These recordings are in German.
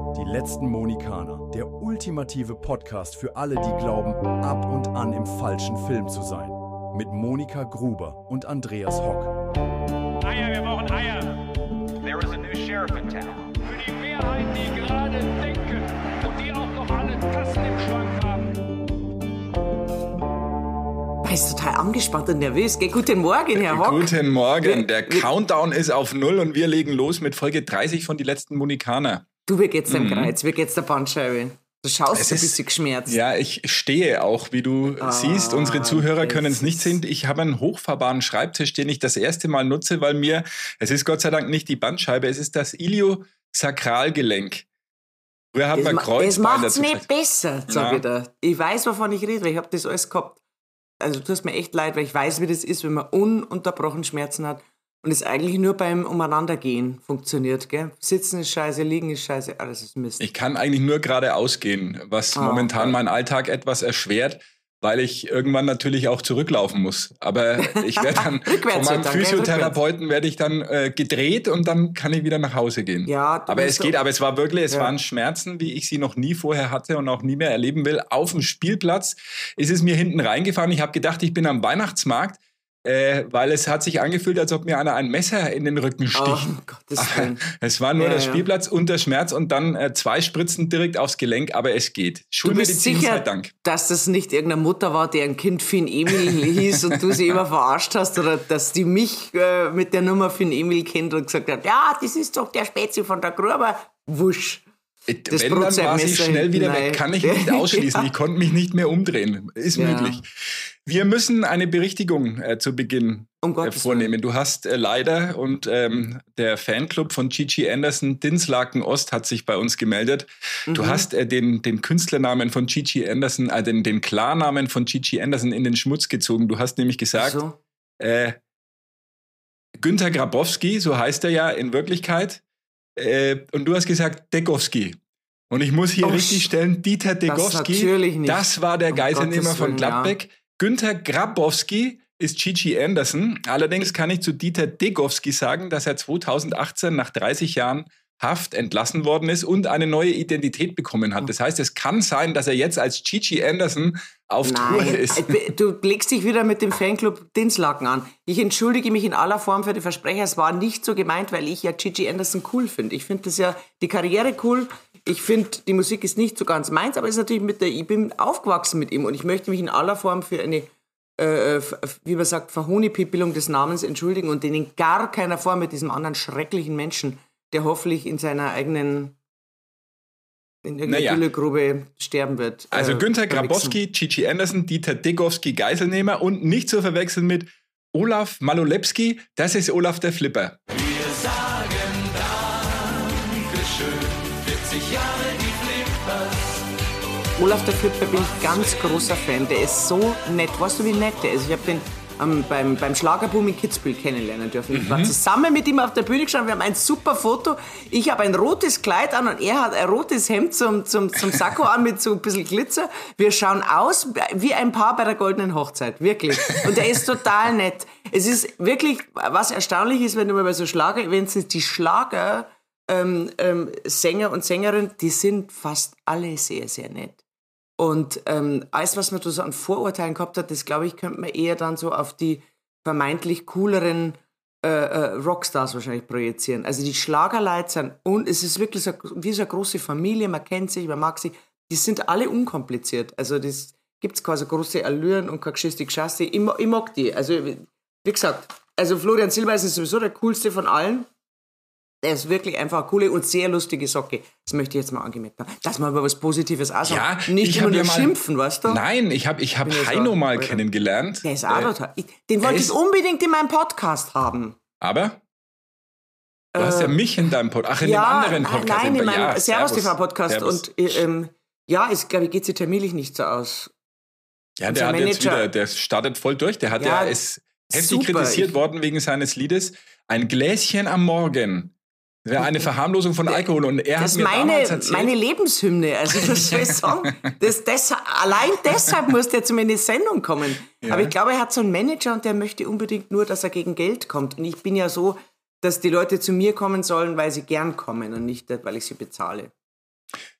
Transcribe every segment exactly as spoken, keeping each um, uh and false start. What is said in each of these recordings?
Die letzten Mohikaner, der ultimative Podcast für alle, die glauben, ab und an im falschen Film zu sein. Mit Monika Gruber und Andreas Hock. Eier, wir brauchen Eier. There is a new sheriff in town. Für die Mehrheit, die gerade denken und die auch noch alle Tassen im Schrank haben. Er ist total angespannt und nervös. Gell? Guten Morgen, Herr Hock. Guten Morgen. Der Wir- Countdown ist auf Null und wir legen los mit Folge dreißig von Die letzten Mohikaner. Du, wie geht's deinem Kreuz? Wie geht's der Bandscheibe? Du schaust Es ein ist- bisschen geschmerzt. Ja, ich stehe auch, wie du Ah, siehst. Unsere Zuhörer das können es nicht ist- sehen. Ich habe einen hochfahrbaren Schreibtisch, den ich das erste Mal nutze, weil mir, es ist Gott sei Dank nicht die Bandscheibe, es ist das Iliosakralgelenk. Früher hat Das, man ma- Kreuzbein das macht's dazu nicht gesagt. besser, sag Ja. ich dir. Ich weiß, wovon ich rede, weil ich habe das alles gehabt. Also tut mir echt leid, weil ich weiß, wie das ist, wenn man ununterbrochen Schmerzen hat und es eigentlich nur beim Umeinandergehen funktioniert. Gell? Sitzen ist scheiße, liegen ist scheiße, alles ist Mist. Ich kann eigentlich nur geradeaus gehen, was Ah, momentan okay. meinen Alltag etwas erschwert, weil ich irgendwann natürlich auch zurücklaufen muss. Aber ich werde dann Rückwärts von meinem dann, gell? Physiotherapeuten werde ich dann äh, gedreht und dann kann ich wieder nach Hause gehen. Ja, du aber bist es so- geht, aber es war wirklich, es Ja. waren Schmerzen, wie ich sie noch nie vorher hatte und auch nie mehr erleben will. Auf dem Spielplatz ist es mir hinten reingefahren. Ich habe gedacht, ich bin am Weihnachtsmarkt, äh, weil es hat sich angefühlt, als ob mir einer ein Messer in den Rücken sticht. Oh, um Gottes Willen. Es war nur Ja, der ja. Spielplatz und der Schmerz und dann äh, zwei Spritzen direkt aufs Gelenk, aber es geht. Du bist Schulmedizin sei sicher, Dank. dass das nicht irgendeine Mutter war, deren Kind Finn Emil hieß und du sie immer verarscht hast, oder dass die mich äh, mit der Nummer Finn Emil kennt und gesagt hat, ja, das ist doch der Spezi von der Gruber. Wusch. Das Wenn, dann war sie Brotzeitmesser schnell wieder hinten weg. rein. Kann ich nicht ausschließen. Ja. Ich konnte mich nicht mehr umdrehen. Ist Ja. möglich. Wir müssen eine Berichtigung äh, zu Beginn Um äh, Gottes vornehmen. Du hast äh, leider, und ähm, der Fanclub von Gigi Anderson, Dinslaken Ost, hat sich bei uns gemeldet. Du Mhm. hast äh, den, den Künstlernamen von Gigi Anderson, äh, den, den Klarnamen von Gigi Anderson in den Schmutz gezogen. Du hast nämlich gesagt, So. äh, Günther Grabowski, so heißt er ja in Wirklichkeit. Äh, und du hast gesagt Dekowski. Und ich muss hier Oh, richtig stellen, Dieter Dekowski, natürlich nicht. das war der Um Geiselnehmer Gottes von Willen, Gladbeck. Günther Grabowski ist Gigi Anderson. Allerdings kann ich zu Dieter Dekowski sagen, dass er zweitausendachtzehn nach dreißig Jahren Haft entlassen worden ist und eine neue Identität bekommen hat. Das heißt, es kann sein, dass er jetzt als Gigi Anderson auf Tour Nein, ist. äh, du legst dich wieder mit dem Fanclub Dinslaken an. Ich entschuldige mich in aller Form für die Versprecher. Es war nicht so gemeint, weil ich ja Gigi Anderson cool finde. Ich finde das ja, die Karriere cool. Ich finde, die Musik ist nicht so ganz meins, aber es ist natürlich mit der, ich bin aufgewachsen mit ihm und ich möchte mich in aller Form für eine, äh, f- wie man sagt, Verhonipipelung des Namens entschuldigen und den in gar keiner Form mit diesem anderen schrecklichen Menschen, der hoffentlich in seiner eigenen, in irgendeiner Naja. Güllegrube sterben wird. Also äh, Günther verwichsen. Grabowski, Gigi Anderson, Dieter Dekowski, Geiselnehmer und nicht zu verwechseln mit Olaf Malolepski, das ist Olaf der Flipper. Olaf der Flipper bin ich ganz großer Fan. Der ist so nett. Weißt du, wie nett der ist? Ich habe den ähm, beim, beim Schlagerboom in Kitzbühel kennenlernen dürfen. Ich war zusammen mit ihm auf der Bühne gestanden. Wir haben ein super Foto. Ich habe ein rotes Kleid an und er hat ein rotes Hemd zum, zum, zum Sakko an mit so ein bisschen Glitzer. Wir schauen aus wie ein Paar bei der goldenen Hochzeit. Wirklich. Und er ist total nett. Es ist wirklich, was erstaunlich ist, wenn du mal bei so Schlager-Events sind, die Schlager... Ähm, ähm, Sänger und Sängerinnen, die sind fast alle sehr, sehr nett. Und ähm, alles, was man da so an Vorurteilen gehabt hat, das, glaube ich, könnte man eher dann so auf die vermeintlich cooleren äh, äh, Rockstars wahrscheinlich projizieren. Also die Schlagerleute sind, und es ist wirklich so, wie so eine große Familie, man kennt sich, man mag sich, die sind alle unkompliziert. Also das gibt's keine so große Allüren und keine geschichte Geschasse. Ich, ma- ich mag die. Also wie gesagt, also Florian Silbereisen ist sowieso der coolste von allen. Der ist wirklich einfach eine coole und sehr lustige Socke. Das möchte ich jetzt mal angemerkt haben. Dass man aber was Positives auch sagen. Ja, Nicht ich immer hab nur ja mal- schimpfen, weißt du? Nein, ich habe ich hab Bin ja so- Heino mal Alter. kennengelernt. Der ist auch Äh, total. Ich- Den wollte er ich ist- unbedingt in meinem Podcast haben. Aber du hast ja mich in deinem Podcast, ach, in dem anderen Podcast. Nein, in meinem Ja, Servus T V-Podcast. Servus. Und äh, ähm, ja, es, glaube ich, geht sich terminlich nicht so aus. Ja, unser der hat jetzt Manager- wieder, der startet voll durch. Der hat Ja, ja, ist heftig super. kritisiert Ich- worden wegen seines Liedes Ein Gläschen am Morgen. Das wäre eine Verharmlosung von Alkohol. Und er Das hat ist mir meine, damals erzählt, meine Lebenshymne. Also, was soll ich sagen? Das, das, allein deshalb muss der zu mir in die Sendung kommen. Ja. Aber ich glaube, er hat so einen Manager und der möchte unbedingt nur, dass er gegen Geld kommt. Und ich bin ja so, dass die Leute zu mir kommen sollen, weil sie gern kommen und nicht, weil ich sie bezahle.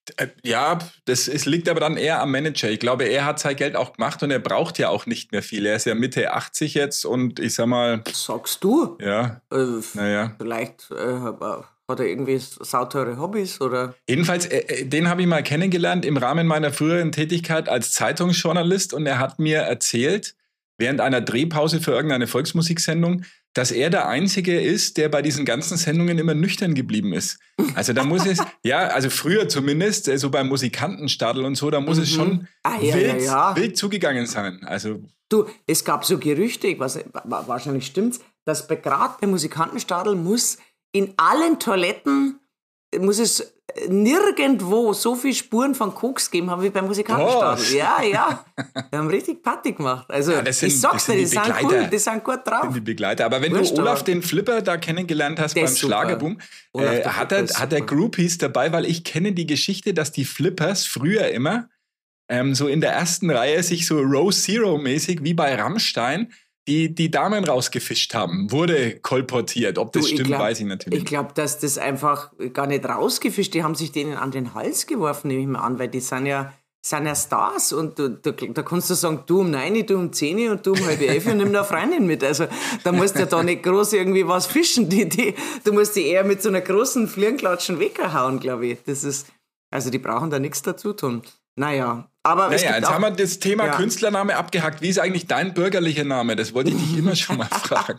Ja, das ist, liegt aber dann eher am Manager. Ich glaube, er hat sein Geld auch gemacht und er braucht ja auch nicht mehr viel. Er ist ja Mitte achtzig jetzt und ich sag mal... Sagst du? Ja, Äh, naja. Vielleicht äh, hat er irgendwie sauteure Hobbys oder... Jedenfalls, äh, den habe ich mal kennengelernt im Rahmen meiner früheren Tätigkeit als Zeitungsjournalist und er hat mir erzählt, während einer Drehpause für irgendeine Volksmusiksendung, dass er der Einzige ist, der bei diesen ganzen Sendungen immer nüchtern geblieben ist. Also da muss es, ja, also früher zumindest, so beim Musikantenstadel und so, da muss mhm. es schon ah, ja, wild, ja, ja. wild zugegangen sein. Also du, es gab so Gerüchte, ich weiß, wahrscheinlich stimmt's, dass gerade beim Musikantenstadel muss in allen Toiletten, muss es nirgendwo so viele Spuren von Koks geben haben wie beim Musikantenstadel. Oh. Ja, ja. Wir haben richtig Party gemacht. Also ja, sind, ich sag's dir, die, die sind cool, die sind gut drauf. Sind die Begleiter. Aber wenn Wurscht, du Olaf den Flipper da kennengelernt hast beim Schlagerboom, äh, hat er, hat er Groupies dabei, weil ich kenne die Geschichte, dass die Flippers früher immer ähm, so in der ersten Reihe sich so Row Zero-mäßig wie bei Rammstein die die Damen rausgefischt haben, wurde kolportiert. Ob das du, stimmt, glaub, weiß ich natürlich Ich glaube, dass das einfach gar nicht rausgefischt, die haben sich denen an den Hals geworfen, nehme ich mal an, weil die sind ja, sind ja Stars und du, du, da kannst du sagen, du um neun, du um zehn und du um halb elf und nimm da Freundin mit. Also da musst du ja da nicht groß irgendwie was fischen. Die, die, du musst die eher mit so einer großen Fliegenklatschen weghauen, glaube ich. Das ist, also die brauchen da nichts dazu tun. Naja, aber naja, es gibt jetzt auch, haben wir das Thema ja. Künstlername abgehackt. Wie ist eigentlich dein bürgerlicher Name? Das wollte ich dich immer schon mal fragen.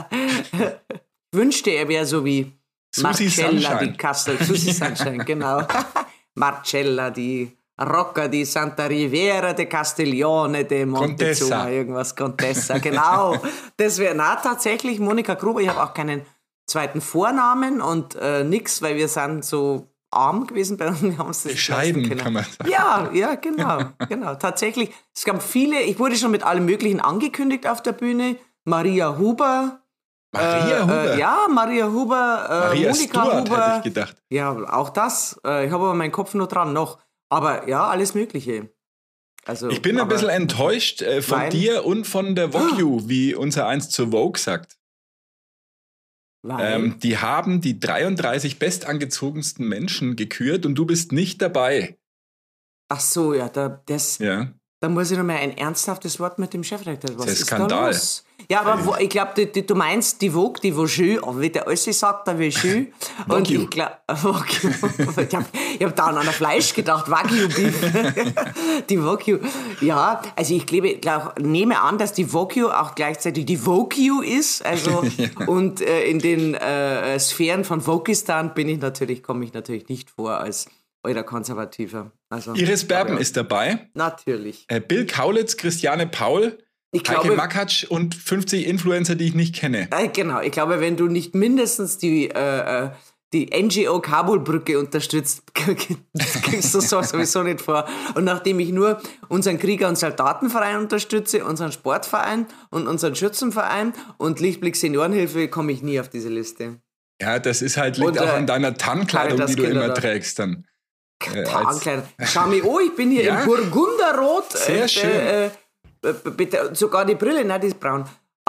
Ich wünschte, er wäre so wie Susi Marcella Sunshine. di Castel. Susi Sunshine, genau. Marcella di Rocca di Santa Riviera de Castiglione de Montezuma, Contessa. irgendwas, Contessa, genau. Das wäre, na tatsächlich, Monika Gruber. Ich habe auch keinen zweiten Vornamen und äh, nix, weil wir sind so arm gewesen bei uns. Wir haben es bescheiden, kann man sagen. Ja, ja, genau, genau. Tatsächlich, es gab viele, ich wurde schon mit allem Möglichen angekündigt auf der Bühne. Maria Huber. Maria äh, Huber? Äh, ja, Maria Huber, äh, Maria Monika Stuart, Huber. hätte ich gedacht. Ja, auch das. Äh, ich habe aber meinen Kopf nur dran noch. Aber ja, alles Mögliche. Also, ich bin ein bisschen enttäuscht äh, von weil, dir und von der Vogue, wie unser eins zur Vogue sagt. Ähm, die haben die dreiunddreißig bestangezogensten Menschen gekürt und du bist nicht dabei. Ach so, ja, da, das, ja. da muss ich noch mal ein ernsthaftes Wort mit dem Chefredakteur. Was das ist ist Skandal. Da los? Ja, aber wo, ich glaube, du, du meinst die Vogue, die Vogue, aber wie der Ossi sagt, der Vogue. Und ich glaube, ich habe hab da an einer Fleisch gedacht, Wagyu-Beef. Die Vogue. Ja, also ich glaube, ich glaub, nehme an, dass die Vogue auch gleichzeitig die Vogue ist. Also, ja. Und äh, in den äh, Sphären von Vokistan bin ich natürlich, komme ich natürlich nicht vor als eurer Konservativer. Also, Iris Berben ja. ist dabei. Natürlich. Äh, Bill Kaulitz, Christiane Paul, Ich Heike glaube, Makatsch und fünfzig Influencer, die ich nicht kenne. Äh, genau, ich glaube, wenn du nicht mindestens die, äh, die N G O Kabul-Brücke unterstützt, kriegst du so sowieso nicht vor. Und nachdem ich nur unseren Krieger- und Soldatenverein unterstütze, unseren Sportverein und unseren Schützenverein und Lichtblick Seniorenhilfe, komme ich nie auf diese Liste. Ja, das ist halt, liegt und, auch äh, an deiner Tannkleidung, die du immer da. trägst dann. Äh, Tannkleidung. Schau mich an, ich bin hier ja? im Burgunderrot. Sehr äh, schön. Äh, äh, bitte, sogar die Brille, nein, die ist braun.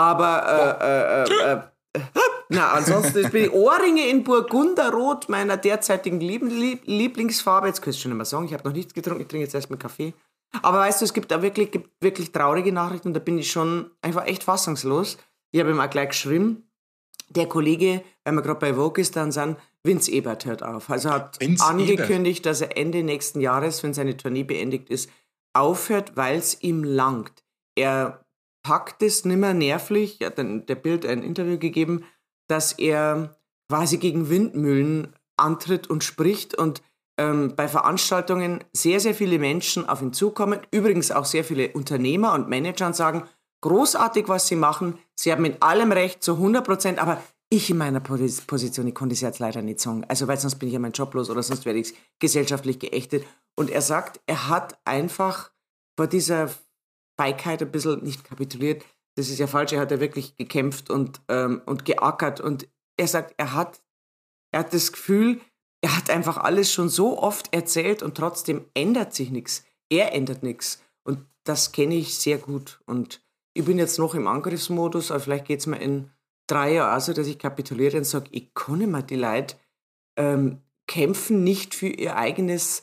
Aber, äh, äh, äh, äh, na, ansonsten bin ich Ohrringe in Burgunderrot, meiner derzeitigen Lieb- Lieblingsfarbe. Jetzt kannst du schon nicht mehr sagen, ich habe noch nichts getrunken, ich trinke jetzt erst mit Kaffee. Aber weißt du, es gibt da wirklich, gibt wirklich traurige Nachrichten und da bin ich schon einfach echt fassungslos. Ich habe ihm auch gleich geschrieben, der Kollege, weil wir gerade bei Vogue ist, dann sind, Vince Ebert hört auf. Also hat Vince angekündigt, Ebert. dass er Ende nächsten Jahres, wenn seine Tournee beendigt ist, aufhört, weil es ihm langt. Er packt es nimmer nervlich, er hat dann der Bild ein Interview gegeben, dass er quasi gegen Windmühlen antritt und spricht und ähm, bei Veranstaltungen sehr, sehr viele Menschen auf ihn zukommen, übrigens auch sehr viele Unternehmer und Manager und sagen, großartig, was sie machen, sie haben in allem recht, zu hundert Prozent, aber ich in meiner Position, ich konnte es jetzt leider nicht sagen, also weil sonst bin ich ja mein Job los oder sonst werde ich gesellschaftlich geächtet. Und er sagt, er hat einfach vor dieser Feigheit ein bisschen nicht kapituliert, das ist ja falsch, er hat ja wirklich gekämpft und, ähm, und geackert und er sagt, er hat, er hat das Gefühl, er hat einfach alles schon so oft erzählt und trotzdem ändert sich nichts. Er ändert nichts und das kenne ich sehr gut und ich bin jetzt noch im Angriffsmodus, aber vielleicht geht es mir in drei Jahren also, dass ich kapituliere und sage, ich kann nicht mehr, die Leute ähm, kämpfen nicht für ihr eigenes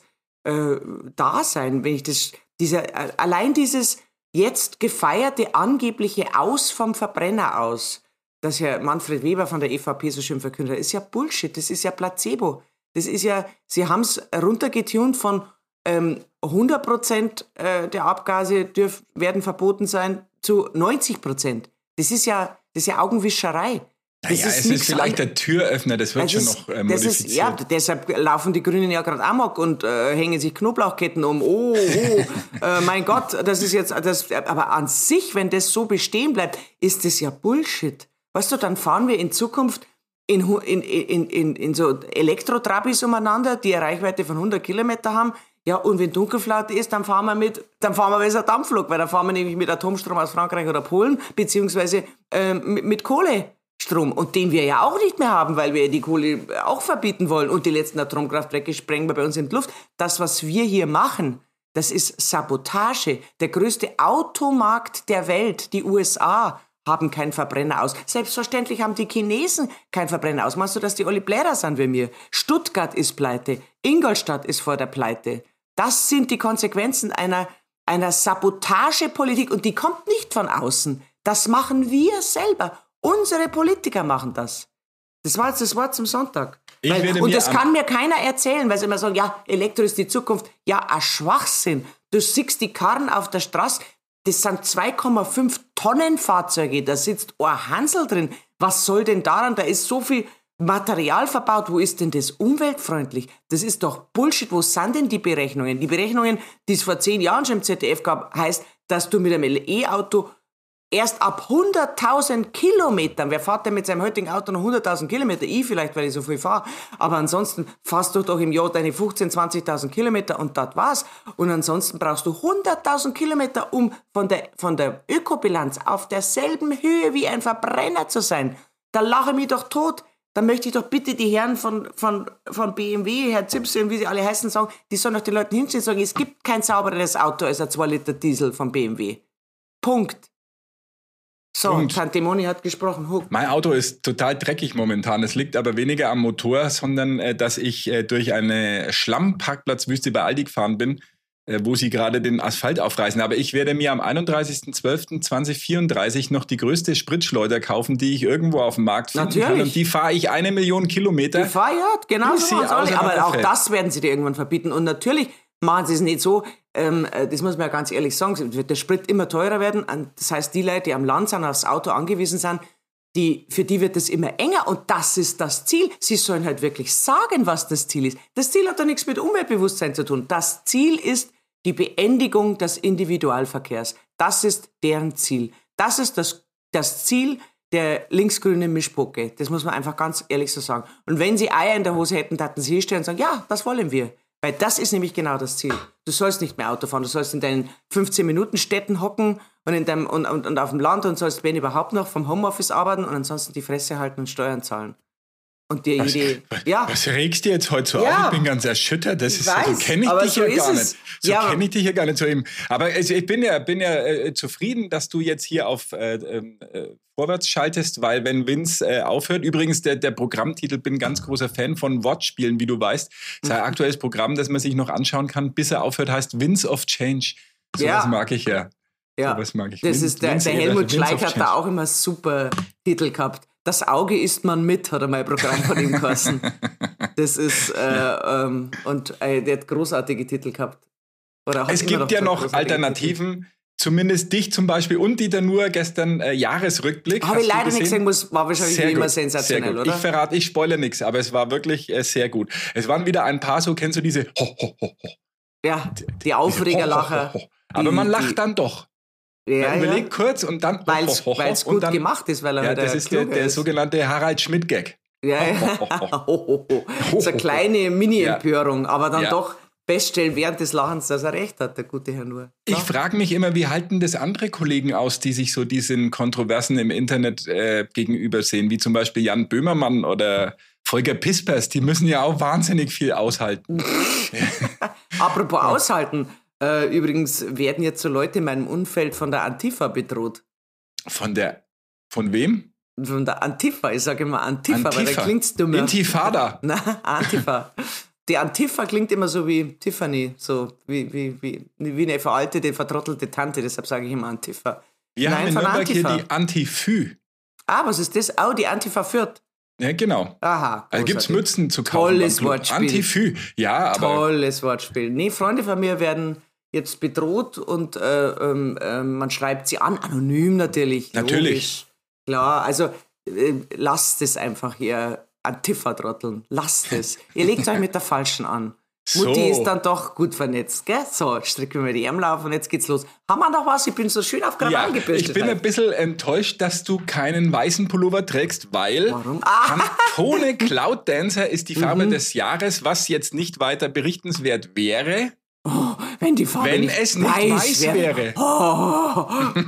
äh, da sein, wenn ich das, dieser, äh, allein dieses jetzt gefeierte angebliche Aus vom Verbrenner aus, das Herr Manfred Weber von der E V P so schön verkündet hat, ist ja Bullshit, das ist ja Placebo. Das ist ja, sie haben es runtergetunt von ähm, hundert Prozent äh, der Abgase dürf, werden verboten sein zu neunzig Prozent. Das ist ja, das ist ja Augenwischerei. Das naja, ist es ist vielleicht an, der Türöffner, das wird das schon ist, noch äh, modifiziert. Ist, ja, deshalb laufen die Grünen ja gerade amok und äh, hängen sich Knoblauchketten um. Oh, oh, äh, mein Gott, das ist jetzt, das, aber an sich, wenn das so bestehen bleibt, ist das ja Bullshit. Weißt du, dann fahren wir in Zukunft in, in, in, in, in so Elektro-Trabis umeinander, die eine Reichweite von hundert Kilometer haben. Ja, und wenn Dunkelflaute ist, dann fahren wir mit, dann fahren wir besser Dampflok, weil dann fahren wir nämlich mit Atomstrom aus Frankreich oder Polen, beziehungsweise äh, mit, mit Kohlestrom. Und den wir ja auch nicht mehr haben, weil wir die Kohle auch verbieten wollen. Und die letzten Atomkraftwerke sprengen wir bei uns in die Luft. Das, was wir hier machen, das ist Sabotage. Der größte Automarkt der Welt, die U S A, haben keinen Verbrenner aus. Selbstverständlich haben die Chinesen keinen Verbrenner aus. Meinst du, dass die alle Bläder sind wie mir? Stuttgart ist pleite. Ingolstadt ist vor der Pleite. Das sind die Konsequenzen einer, einer Sabotagepolitik. Und die kommt nicht von außen. Das machen wir selber. Unsere Politiker machen das. Das war jetzt das Wort zum Sonntag. Ich weil, werde und mir das kann mir keiner erzählen, weil sie immer sagen, ja, Elektro ist die Zukunft. Ja, ein Schwachsinn. Du siehst die Karren auf der Straße, das sind zwei Komma fünf Tonnen Fahrzeuge, da sitzt ein Hansel drin. Was soll denn daran? Da ist so viel Material verbaut. Wo ist denn das umweltfreundlich? Das ist doch Bullshit. Wo sind denn die Berechnungen? Die Berechnungen, die es vor zehn Jahren schon im Z D F gab, heißt, dass du mit einem E-Auto erst ab hunderttausend Kilometern, wer fährt denn mit seinem heutigen Auto noch hunderttausend Kilometer? Ich vielleicht, weil ich so viel fahre. Aber ansonsten fährst du doch im Jahr deine fünfzehntausend, zwanzigtausend Kilometer und das war's. Und ansonsten brauchst du hunderttausend Kilometer, um von der, von der Ökobilanz auf derselben Höhe wie ein Verbrenner zu sein. Da lache ich mich doch tot. Da möchte ich doch bitte die Herren von, von, von B M W, Herr Zipse und wie sie alle heißen, sagen, die sollen doch den Leuten hinstellen und sagen, es gibt kein saubereres Auto als ein zwei Liter Diesel von B M W. Punkt. So, und Tante Moni hat gesprochen. Huck. Mein Auto ist total dreckig momentan. Es liegt aber weniger am Motor, sondern äh, dass ich äh, durch eine Schlammparkplatzwüste bei Aldi gefahren bin, äh, wo sie gerade den Asphalt aufreißen. Aber ich werde mir am einunddreißigsten zwölften zweitausendvierunddreißig noch die größte Spritschleuder kaufen, die ich irgendwo auf dem Markt finden Natürlich. kann. Und die fahre ich eine Million Kilometer. Die fahre ja, genau so. Aber auch das werden sie dir irgendwann verbieten. Und natürlich machen sie es nicht so, ähm, das muss man ja ganz ehrlich sagen, wird der Sprit immer teurer werden. Das heißt, die Leute, die am Land sind, aufs Auto angewiesen sind, die, für die wird es immer enger und das ist das Ziel. Sie sollen halt wirklich sagen, was das Ziel ist. Das Ziel hat doch nichts mit Umweltbewusstsein zu tun. Das Ziel ist die Beendigung des Individualverkehrs. Das ist deren Ziel. Das ist das, das Ziel der linksgrünen Mischpoke. Das muss man einfach ganz ehrlich so sagen. Und wenn sie Eier in der Hose hätten, taten sie hinstellen und sagen, ja, das wollen wir. Weil das ist nämlich genau das Ziel. Du sollst nicht mehr Auto fahren, du sollst in deinen fünfzehn-Minuten-Städten hocken und, in deinem, und, und, und auf dem Land und sollst, wenn überhaupt noch, vom Homeoffice arbeiten und ansonsten die Fresse halten und Steuern zahlen. Und dir was, jede, ja. was regst du jetzt heute so ja. auf? Ich bin ganz erschüttert. Das ich ist, weiß, so kenne ich dich so ja gar es. nicht. So ja. kenne ich dich ja gar nicht so eben. Aber also ich bin ja, bin ja äh, zufrieden, dass du jetzt hier auf äh, äh, vorwärts schaltest, weil wenn Vince äh, aufhört, übrigens der, der Programmtitel, bin ganz großer Fan von Wortspielen, wie du weißt. Das ist ein aktuelles Programm, das man sich noch anschauen kann, bis er aufhört, heißt Winds of Change. So ja. was mag ich ja. Ja, so was mag ich. das Winds, ist der, Winds, der Helmut Winds Schleich hat da auch immer super Titel gehabt. Das Auge isst man mit, hat er mal ein Programm von ihm geheißen. Das ist, äh, ähm, und äh, der hat großartige Titel gehabt. Oder hat es gibt ja noch Alternativen, Titel. Zumindest dich zum Beispiel und Dieter Nuhr gestern äh, Jahresrückblick. Habe ich leider nicht gesehen, muss, war wahrscheinlich sehr wie immer gut, sensationell, oder? Ich verrate, ich spoilere nichts, aber es war wirklich äh, sehr gut. Es waren wieder ein paar, so kennst du diese ho, ho, ho, ho. Ja, die Aufregerlacher. Ho, ho, ho, ho. Aber die, man lacht die, dann doch. Ja, man überlegt ja. kurz und dann... Weil es gut dann, gemacht ist, weil er ja, das ist der, der ist. sogenannte Harald Schmidt-Gag. Ja, ja. So eine kleine Mini-Empörung, aber dann ja. doch feststellen während des Lachens, dass er recht hat, der gute Herr Nuhr. Ich frage mich immer, wie halten das andere Kollegen aus, die sich so diesen Kontroversen im Internet äh, gegenübersehen, wie zum Beispiel Jan Böhmermann oder Volker Pispers, die müssen ja auch wahnsinnig viel aushalten. Apropos ja. aushalten, äh, übrigens werden jetzt so Leute in meinem Umfeld von der Antifa bedroht. Von der, von wem? Von der Antifa, ich sage immer Antifa, Antifa. Weil da klingt's dummer. Intifada. Nein, Antifa. Die Antifa klingt immer so wie Tiffany, so wie, wie, wie, wie eine veraltete, vertrottelte Tante, deshalb sage ich immer Antifa. Wir Nein, haben in von Nürnberg Antifa. hier die Antifü. Ah, was ist das? Oh, die Antifa Fürth. Ja, genau. Aha. Also gibt es großartig. Mützen zu kaufen. Tolles beim Club. Wortspiel. Antifü. Ja, aber Tolles Wortspiel. Nee, Freunde von mir werden jetzt bedroht und äh, ähm, äh, man schreibt sie an, anonym natürlich. Natürlich. Logisch. Klar, also äh, lasst es einfach, ihr Antifa-Trotteln. Lasst es. Ihr legt euch mit der Falschen an. So. Mutti ist dann doch gut vernetzt, gell? So, stricken wir die Ärmel auf und jetzt geht's los. Haben wir noch was? Ich bin so schön auf Krawall ja, gebürstet. ich bin ein bisschen enttäuscht, dass du keinen weißen Pullover trägst, weil Warum? Ah. Pantone Cloud Dancer ist die Farbe des Jahres, was jetzt nicht weiter berichtenswert wäre, Wenn die Farbe wenn nicht es nicht weiß wäre. Oh.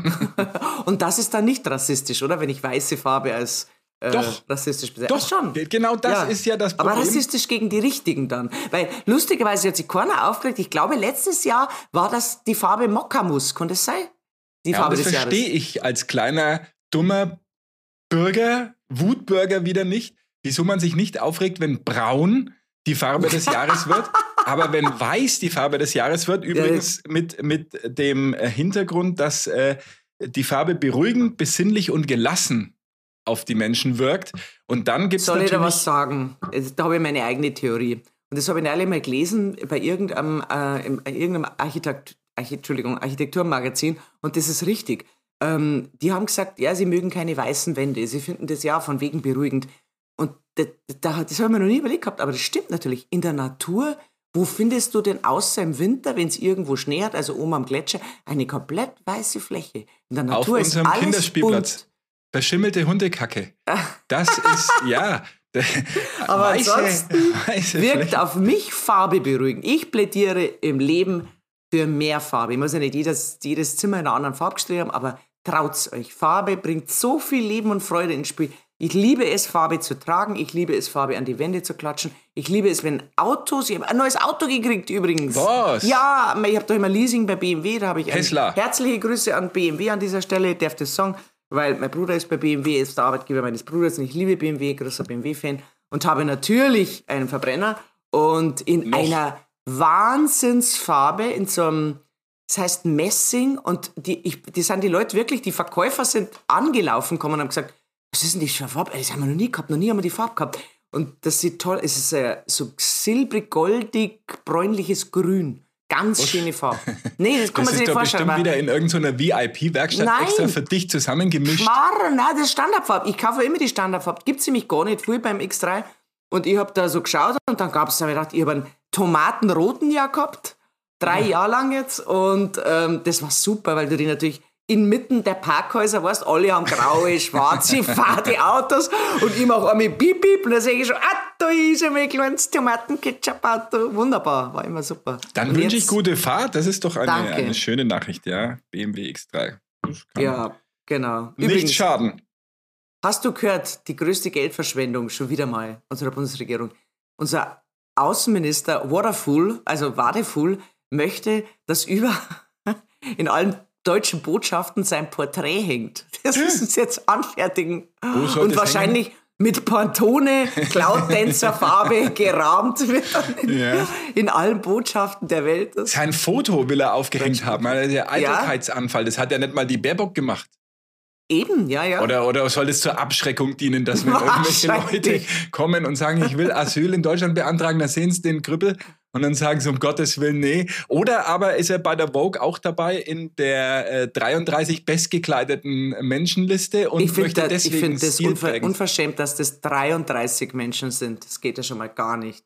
Und das ist dann nicht rassistisch, oder? Wenn ich weiße Farbe als äh, Doch. rassistisch besetze. Doch, schon. genau das ist ja das Problem. Aber rassistisch gegen die Richtigen dann. Weil lustigerweise hat sich keiner aufgeregt. Ich glaube, letztes Jahr war das die Farbe Mokkamus. Kann das sein? Die Ja, Farbe das des verstehe Jahres. ich als kleiner, dummer Bürger, Wutbürger wieder nicht, wieso man sich nicht aufregt, wenn braun die Farbe des Jahres wird, aber wenn weiß die Farbe des Jahres wird, übrigens mit, mit dem Hintergrund, dass äh, die Farbe beruhigend, besinnlich und gelassen auf die Menschen wirkt. Und dann gibt es Soll ich natürlich... da was sagen? Da habe ich meine eigene Theorie. Und das habe ich neulich mal gelesen bei irgendeinem, äh, im, irgendeinem Architekt, Arch, Entschuldigung, Architekturmagazin. Und das ist richtig. Ähm, die haben gesagt, ja, sie mögen keine weißen Wände. Sie finden das ja von wegen beruhigend. Und das, das, das habe ich mir noch nie überlegt gehabt. Aber das stimmt natürlich. In der Natur, wo findest du denn außer im Winter, wenn es irgendwo Schnee hat, also oben am Gletscher, eine komplett weiße Fläche? In der Natur auf ist unserem alles Kinderspielplatz. bunt. Verschimmelte Hundekacke. Das ist, ja... Aber weiße, ansonsten weiße wirkt Fläche. auf mich Farbe beruhigend. Ich plädiere im Leben für mehr Farbe. Ich muss ja nicht jedes, jedes Zimmer in einer anderen Farbe gestrichen haben, aber traut's euch. Farbe bringt so viel Leben und Freude ins Spiel. Ich liebe es, Farbe zu tragen. Ich liebe es, Farbe an die Wände zu klatschen. Ich liebe es, wenn Autos... Ich habe ein neues Auto gekriegt übrigens. Was? Ja, ich habe doch immer Leasing bei B M W. Da habe ich ein- Tesla. herzliche Grüße an B M W an dieser Stelle. Ich darf das sagen, weil mein Bruder ist bei B M W, ist der Arbeitgeber meines Bruders und ich liebe B M W, großer B M W-Fan und habe natürlich einen Verbrenner und in Noch. einer Wahnsinnsfarbe, in so einem, das heißt Messing und die, ich, die sind die Leute wirklich, die Verkäufer sind angelaufen, kommen und haben gesagt, was ist denn das für eine Farbe? Das haben wir noch nie gehabt, noch nie haben wir die Farbe gehabt. Und das sieht toll, es ist äh, so silbrig-goldig, bräunliches Grün. Ganz schöne Farbe. Nee, das kann Das man sich ist nicht doch vorstellen. bestimmt weil- wieder in irgendeiner V I P-Werkstatt Nein. extra für dich zusammengemischt. Schmarrn, nein, das ist Standardfarbe. Ich kaufe immer die Standardfarbe. Gibt es nämlich gar nicht viel beim X drei. Und ich habe da so geschaut und dann gab es, da habe ich gedacht, ich habe einen tomatenroten Jahr gehabt. Drei ja. Jahre lang jetzt. Und ähm, das war super, weil du die natürlich inmitten der Parkhäuser weißt, alle haben graue, schwarze, fade Autos und ich mache einmal Piep, Piep und dann sehe ich schon, ah, da ist ein kleines Tomaten-Ketchup-Auto. Wunderbar, war immer super. Dann Und wünsche ich jetzt- gute Fahrt. Das ist doch eine, Danke. eine schöne Nachricht, ja. B M W X drei. Das kann Ja, genau. nicht schaden. Hast du gehört, die größte Geldverschwendung schon wieder mal unserer Bundesregierung? Unser Außenminister Waterfool, also Wadefull, möchte, dass über in allen deutschen Botschaften sein Porträt hängt. Das müssen sie jetzt anfertigen. Wo soll Und das wahrscheinlich mit Pantone, Cloud-Dancer-Farbe gerahmt wird in, Ja. in allen Botschaften der Welt. Das Sein Foto will er aufgehängt haben. Also der Eitelkeitsanfall, das hat ja nicht mal die Baerbock gemacht. eben, ja, ja. Oder, oder soll es zur Abschreckung dienen, dass wenn irgendwelche Leute Wahrscheinlich. kommen und sagen, ich will Asyl in Deutschland beantragen, da sehen sie den Krüppel und dann sagen sie, um Gottes Willen, nee. Oder aber ist er bei der Vogue auch dabei in der äh, dreiunddreißig bestgekleideten Menschenliste und Ich finde möchte das, ich deswegen find das Stil unver prägen. unverschämt, dass das dreiunddreißig Menschen sind. Das geht ja schon mal gar nicht.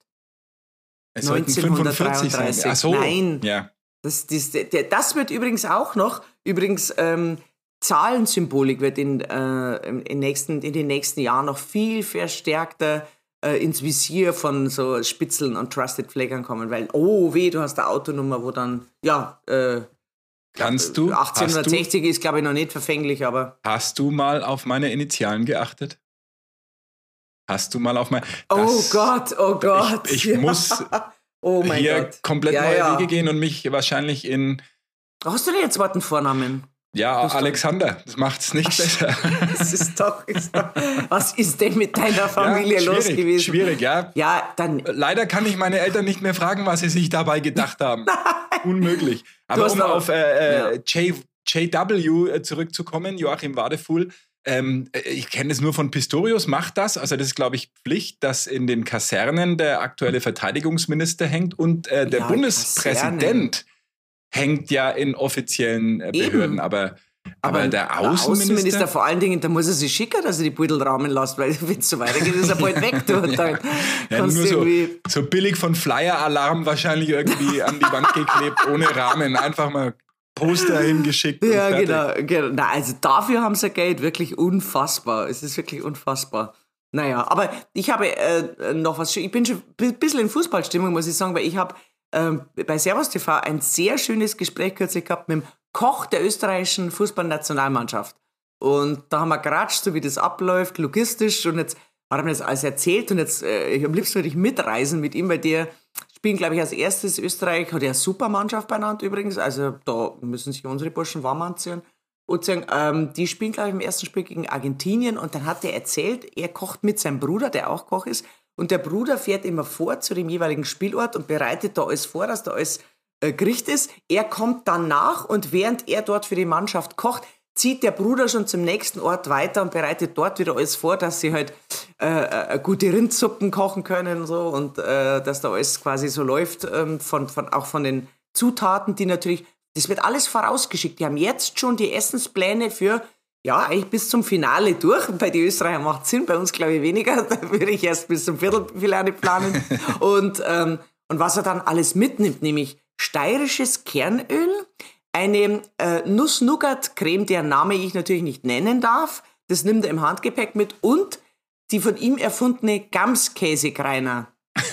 Es sollten fünfundvierzig sein. neunzehnhundertdreiunddreißig. Ach so, Nein. ja. Das, das, der- das wird übrigens auch noch, übrigens ähm, Zahlensymbolik wird in, äh, in, in, nächsten, in den nächsten Jahren noch viel verstärkter äh, ins Visier von so Spitzeln und Trusted Flaggern kommen, weil, oh weh, du hast eine Autonummer, wo dann, ja, äh, Kannst du, hast du, achtzehnhundertsechzig ist, glaube ich, noch nicht verfänglich, aber hast du mal auf meine Initialen geachtet? Hast du mal auf mein... oh Das- Gott, oh Gott. Ich, ich Ja. muss Oh mein hier Gott. komplett Ja, neue ja. Wege gehen und mich wahrscheinlich in... Hast du denn jetzt zweiten Vornamen? Ja, Alexander, das macht es nicht besser. Das ist doch, ist doch, was ist denn mit deiner Familie ja, los gewesen? Schwierig, ja. Ja, dann. Leider kann ich meine Eltern nicht mehr fragen, was sie sich dabei gedacht haben. Unmöglich. Aber um auf äh, ja. J, J W zurückzukommen, Joachim Wadefuhl, ähm, ich kenne es nur von Pistorius, macht das. Also das ist, glaube ich, Pflicht, dass in den Kasernen der aktuelle Verteidigungsminister hängt und äh, der ja, Bundespräsident Kasernen. hängt ja in offiziellen äh, Behörden, Eben. aber Aber, aber der Außenminister? Außenminister, vor allen Dingen, da muss er sich schicken, dass er die Beutel raumen lässt, weil wenn es so weitergeht, ist er bald weg. Du, und dann ja, ja, nur so, so billig von Flyer-Alarm wahrscheinlich irgendwie an die Wand geklebt, ohne Rahmen. Einfach mal Poster hingeschickt. Ja, genau. genau. Na, also dafür haben sie Geld, wirklich unfassbar. Es ist wirklich unfassbar. Naja, aber ich habe äh, noch was, ich bin schon ein bisschen in Fußballstimmung, muss ich sagen, weil ich habe ähm, bei Servus T V ein sehr schönes Gespräch kürzlich gehabt mit dem Koch der österreichischen Fußballnationalmannschaft. Und da haben wir geratscht, so wie das abläuft, logistisch. Und jetzt hat er mir das alles erzählt. Und jetzt, äh, ich am liebsten würde ich mitreisen mit ihm, weil der spielen, glaube ich, als erstes Österreich, hat ja eine super Mannschaft benannt übrigens. Also da müssen sich unsere Burschen warm anziehen. Und sagen, ähm, die spielen, glaube ich, im ersten Spiel gegen Argentinien. Und dann hat er erzählt, er kocht mit seinem Bruder, der auch Koch ist. Und der Bruder fährt immer vor zu dem jeweiligen Spielort und bereitet da alles vor, dass da alles Gericht ist. Er kommt dann nach und während er dort für die Mannschaft kocht, zieht der Bruder schon zum nächsten Ort weiter und bereitet dort wieder alles vor, dass sie halt äh, gute Rindsuppen kochen können und so und äh, dass da alles quasi so läuft, ähm, von, von, auch von den Zutaten, die natürlich, das wird alles vorausgeschickt. Die haben jetzt schon die Essenspläne für, ja, eigentlich bis zum Finale durch. Bei den Österreichern macht es Sinn, bei uns glaube ich weniger. Da würde ich erst bis zum Viertelfinale planen. und, ähm, und was er dann alles mitnimmt, nämlich steirisches Kernöl, eine äh, Nuss-Nougat-Creme, deren Name ich natürlich nicht nennen darf. Das nimmt er im Handgepäck mit und die von ihm erfundene Gamskäsekreiner.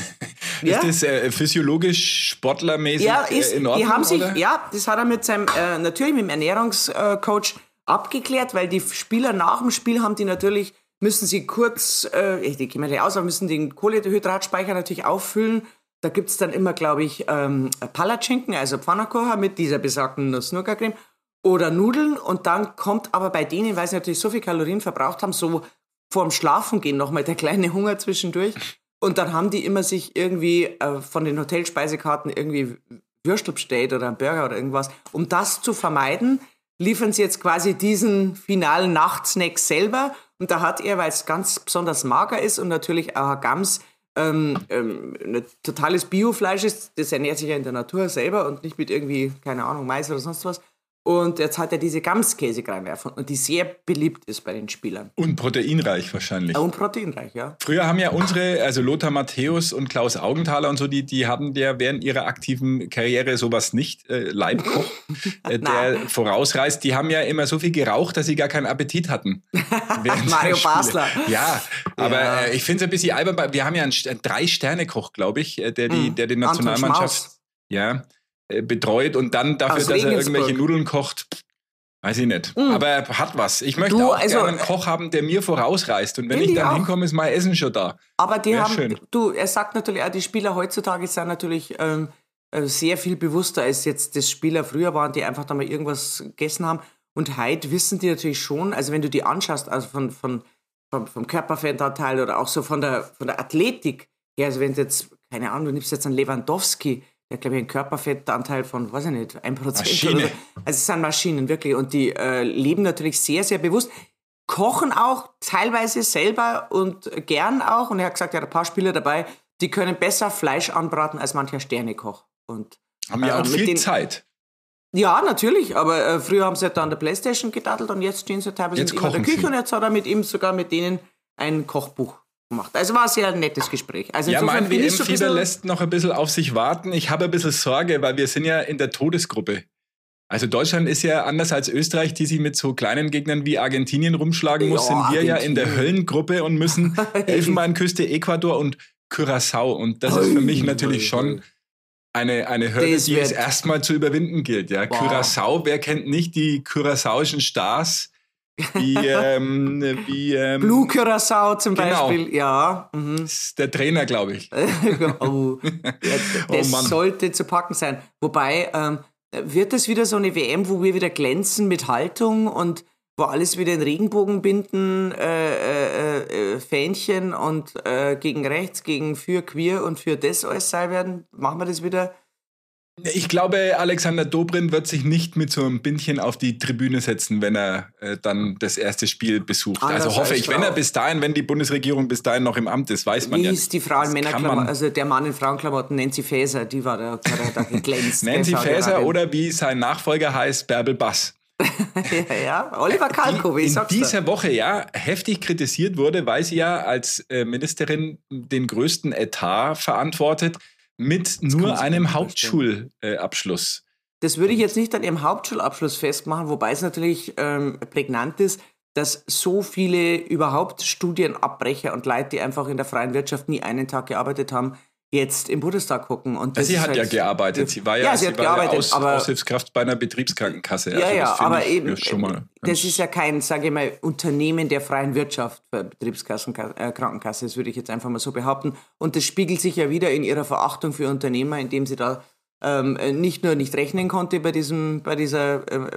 Ja? Ist das äh, physiologisch, sportlermäßig ja, ist, äh, in Ordnung? Die haben sich, oder? Ja, das hat er mit seinem, äh, natürlich mit dem Ernährungscoach abgeklärt, weil die Spieler nach dem Spiel haben die natürlich, müssen sie kurz, äh, ich gehe mal nicht aus, aber müssen den Kohlehydratspeicher natürlich auffüllen. Da gibt es dann immer, glaube ich, ähm, Palatschinken, also Pfannkuchen mit dieser besagten Nuss-Nougat-Creme oder Nudeln. Und dann kommt aber bei denen, weil sie natürlich so viel Kalorien verbraucht haben, so vorm Schlafengehen nochmal der kleine Hunger zwischendurch. Und dann haben die immer sich irgendwie äh, von den Hotelspeisekarten irgendwie Würstel bestellt oder einen Burger oder irgendwas. Um das zu vermeiden, liefern sie jetzt quasi diesen finalen Nachtsnack selber. Und da hat er, weil es ganz besonders mager ist und natürlich auch Gams, Ähm, ähm, ein totales Biofleisch ist, das ernährt sich ja in der Natur selber und nicht mit irgendwie, keine Ahnung, Mais oder sonst was. Und jetzt hat er diese Gamskäsekreime erfunden, die sehr beliebt ist bei den Spielern. Und proteinreich wahrscheinlich. Und proteinreich, ja. Früher haben ja unsere, also Lothar Matthäus und Klaus Augenthaler und so, die, die haben ja während ihrer aktiven Karriere sowas nicht, äh, Leibkoch, äh, der vorausreist, die haben ja immer so viel geraucht, dass sie gar keinen Appetit hatten. Mario Basler. Ja, aber ja. Äh, ich finde es ein bisschen albern, wir haben ja einen, einen Drei-Sterne-Koch, glaube ich, der, die, der die Nationalmannschaft ja, äh, betreut und dann dafür, Aus dass er Regensburg. irgendwelche Nudeln kocht, weiß ich nicht. Mm. Aber er hat was. Ich möchte du, auch also, gerne einen Koch haben, der mir vorausreist. Und wenn ich dann auch hinkomme, ist mein Essen schon da. Aber die Wär haben, schön. du, er sagt natürlich auch, die Spieler heutzutage sind natürlich ähm, sehr viel bewusster, als jetzt das Spieler früher waren, die einfach da mal irgendwas gegessen haben. Und heute wissen die natürlich schon, also wenn du die anschaust, also von, von, vom, vom Körperfettanteil oder auch so von der, von der Athletik her, also wenn du jetzt, keine Ahnung, du nimmst jetzt einen Lewandowski, der glaube ich einen Körperfettanteil von, weiß ich nicht, ein Prozent oder so. Also es sind Maschinen, wirklich. Und die äh, leben natürlich sehr, sehr bewusst. Kochen auch teilweise selber und gern auch. Und er hat gesagt, er hat ein paar Spieler dabei, die können besser Fleisch anbraten als mancher Sternekoch. Und, haben ja auch äh, viel den, Zeit. Ja, natürlich. Aber äh, früher haben sie halt da an der Playstation gedattelt und jetzt stehen sie teilweise jetzt mit ihm in der Küche. Sie. Und jetzt hat er mit ihm sogar mit denen ein Kochbuch gemacht. Also war ein sehr nettes Gespräch. Also ja, mein W M-Fieber so lässt noch ein bisschen auf sich warten. Ich habe ein bisschen Sorge, weil wir sind ja in der Todesgruppe. Also Deutschland ist ja anders als Österreich, die sich mit so kleinen Gegnern wie Argentinien rumschlagen muss, ja, sind wir ja in der Höllengruppe und müssen Elfenbeinküste, Ecuador und Curaçao. Und das ist für mich natürlich schon eine, eine Hürde, das die es erstmal zu überwinden gilt. Ja, wow. Curaçao, wer kennt nicht die curaçaoischen Stars? Wie, ähm, wie ähm, Blue Curaçao zum genau. Beispiel, ja. Mhm. Das ist der Trainer, glaube ich. oh, der, der oh Mann. sollte zu packen sein. Wobei, ähm, wird das wieder so eine W M, wo wir wieder glänzen mit Haltung und wo alles wieder in Regenbogen binden, äh, äh, äh, Fähnchen und äh, gegen rechts, gegen für queer und für das alles sein werden? Machen wir das wieder? Ich glaube, Alexander Dobrindt wird sich nicht mit so einem Bindchen auf die Tribüne setzen, wenn er äh, dann das erste Spiel besucht. Anders also hoffe ich, als wenn er Frau. bis dahin, wenn die Bundesregierung bis dahin noch im Amt ist, weiß man Wie ja ist nicht. die Frau in Das kann Männerklamotten, man- also der Mann in Frauenklamotten, Nancy Faeser, die war da, die hat da geglänzt. Nancy gell, Faeser Saudi-Arabien. oder wie sein Nachfolger heißt, Bärbel Bass. ja, ja, Oliver Kalkow, wie Die ich in sag's dieser dir. Woche ja heftig kritisiert wurde, weil sie ja als äh, Ministerin den größten Etat verantwortet mit kann man nur sich einem nicht vorstellen. Hauptschulabschluss. Das würde ich jetzt nicht an ihrem Hauptschulabschluss festmachen, wobei es natürlich ähm, prägnant ist, dass so viele überhaupt Studienabbrecher und Leute, die einfach in der freien Wirtschaft nie einen Tag gearbeitet haben, jetzt im Bundestag gucken. Und das Sie ist hat halt, ja gearbeitet. Sie war ja, ja, sie sie hat war ja gearbeitet, Aus, aber Aushilfskraft bei einer Betriebskrankenkasse. ja, Also ja, das finde aber ich eben, schon mal das ganz- ist ja kein, sage ich mal, Unternehmen der freien Wirtschaft für Betriebskrankenkasse, das würde ich jetzt einfach mal so behaupten. Und das spiegelt sich ja wieder in ihrer Verachtung für Unternehmer, indem sie da ähm, nicht nur nicht rechnen konnte bei diesem, bei dieser äh,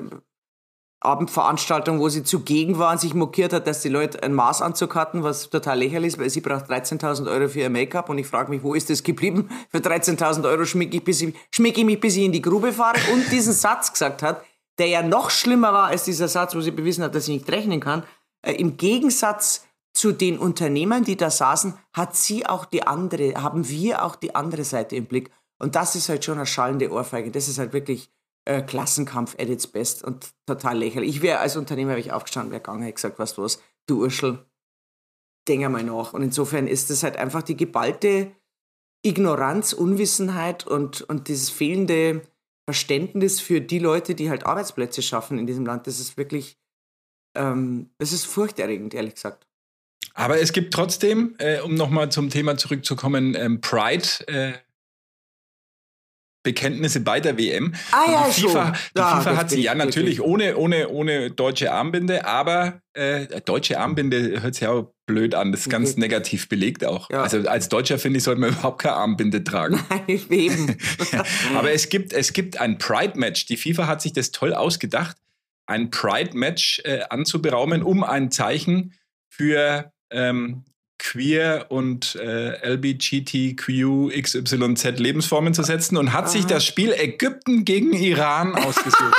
Abendveranstaltung, wo sie zugegen war und sich mokiert hat, dass die Leute einen Maßanzug hatten, was total lächerlich ist, weil sie braucht dreizehntausend Euro für ihr Make-up und ich frage mich, wo ist das geblieben? Für dreizehntausend Euro schminke ich, bis ich, schminke ich mich, bis ich in die Grube fahre und diesen Satz gesagt hat, der ja noch schlimmer war als dieser Satz, wo sie bewiesen hat, dass sie nicht rechnen kann. Äh, im Gegensatz zu den Unternehmern, die da saßen, hat sie auch die andere, haben wir auch die andere Seite im Blick. Und das ist halt schon eine schallende Ohrfeige. Das ist halt wirklich äh, Klassenkampf at its best und total lächerlich. Ich wäre als Unternehmer, wäre ich aufgestanden, wäre gegangen, hätte gesagt, weißt du was, du Urschel, denk einmal nach. Und insofern ist das halt einfach die geballte Ignoranz, Unwissenheit und, und dieses fehlende Verständnis für die Leute, die halt Arbeitsplätze schaffen in diesem Land. Das ist wirklich, ähm, das ist furchterregend, ehrlich gesagt. Aber es gibt trotzdem, äh, um nochmal zum Thema zurückzukommen, ähm, Pride, äh, Bekenntnisse bei der W M. Ah ja, die FIFA, schon. die Ja, FIFA das hat bin sie ich ja wirklich- natürlich ohne, ohne, ohne deutsche Armbinde, aber äh, deutsche Armbinde hört sich ja auch blöd an, das ist ganz Okay. negativ belegt auch. Ja. Also als Deutscher finde ich, sollte man überhaupt keine Armbinde tragen. Nein, eben. Ja, aber es gibt, es gibt ein Pride-Match. Die FIFA hat sich das toll ausgedacht, ein Pride-Match äh, anzuberaumen, um ein Zeichen für ähm, Queer und äh, L G B T Q X Y Z Lebensformen zu setzen und hat sich das Spiel Ägypten gegen Iran ausgesucht.